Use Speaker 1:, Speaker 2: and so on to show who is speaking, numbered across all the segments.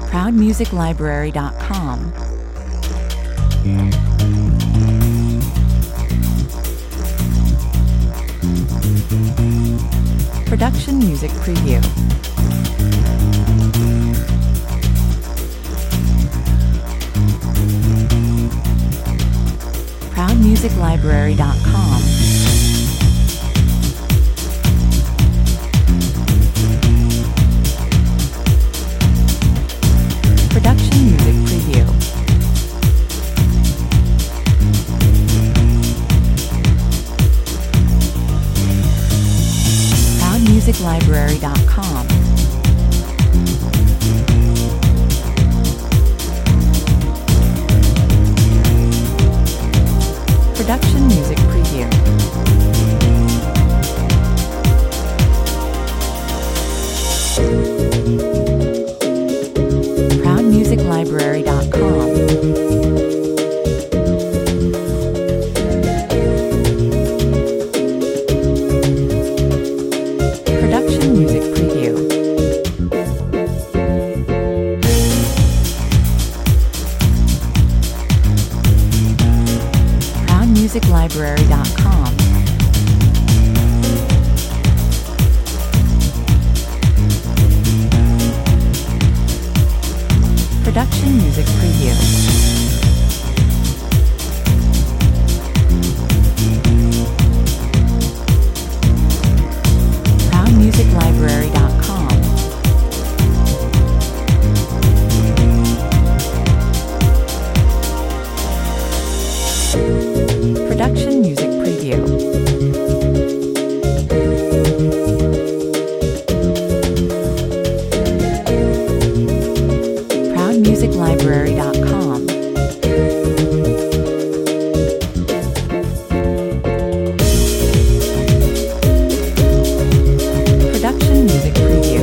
Speaker 1: ProudMusicLibrary.com. Production Music Preview. ProudMusicLibrary.com. Production Music Preview. ProudMusicLibrary.com. Production Music Preview. ProudMusicLibrary.com. Production Music Preview. ProudMusicLibrary.com. Production Music Preview. ProudMusicLibrary.com. Production Music Preview. ProudMusicLibrary.com. Production Music Preview.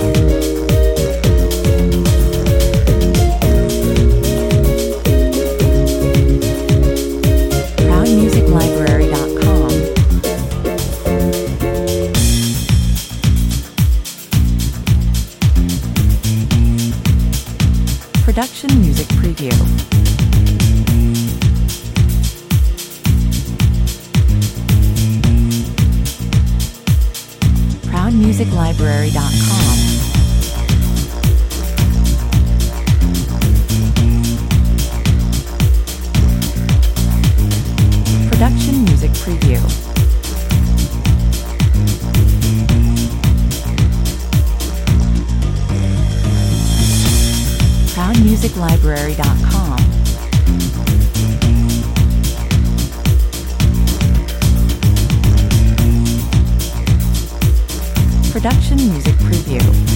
Speaker 1: ProudMusicLibrary.com. Production Music Preview. ProudMusicLibrary.com. Production Music Preview. ProudMusicLibrary.com. Production Music Preview.